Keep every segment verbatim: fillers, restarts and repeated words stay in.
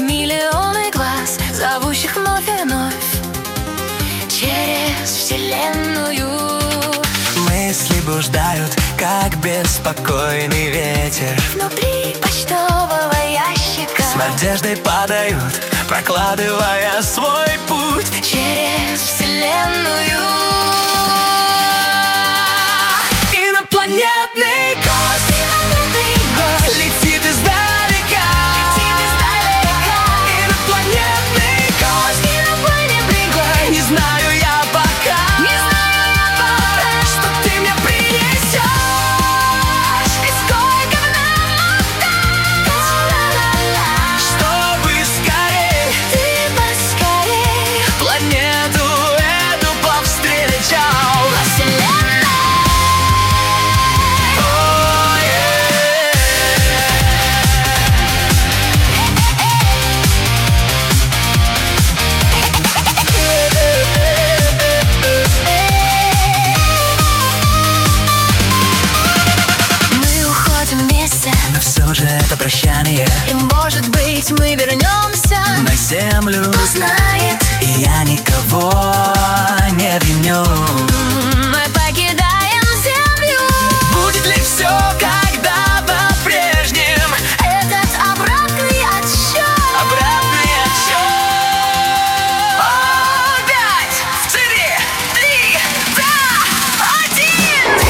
миллионы глаз, зовущих вновь и вновь через вселенную. Мысли блуждают, как беспокойный ветер. Внутри почтового ящика с надеждой падают, прокладывая свой путь через вселенную. Инопланетный гость летит издалека. Инопланетный гость, не знаю я пока, что ты мне принесешь и сколько нам отдашь, чтобы скорей Ты поскорей планету эту повстречал. Но все же это прощание, и может быть мы вернемся на землю. Кто знает, и я никого не виню. мы покидаем землю. Будет ли все когда по-прежним? Этот обратный отсчет. Обратный отсчет. О, пять, четыре, три, два, один.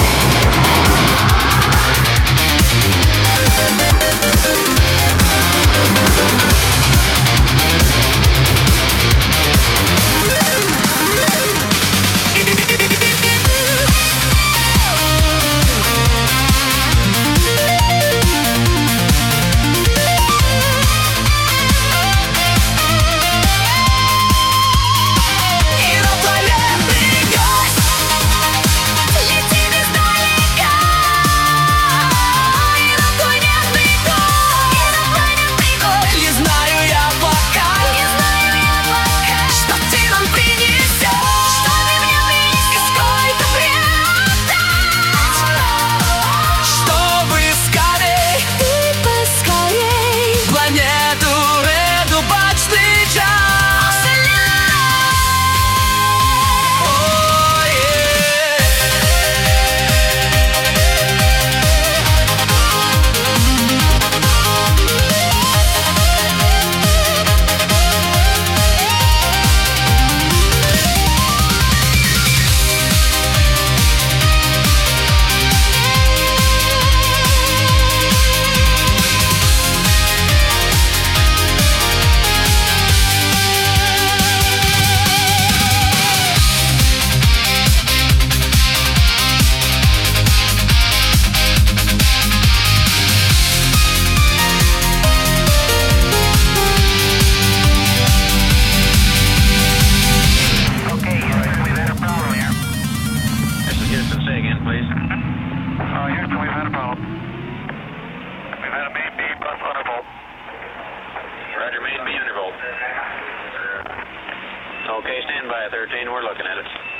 Roger, main B interval. Okay, stand by, thirteen, we're looking at it.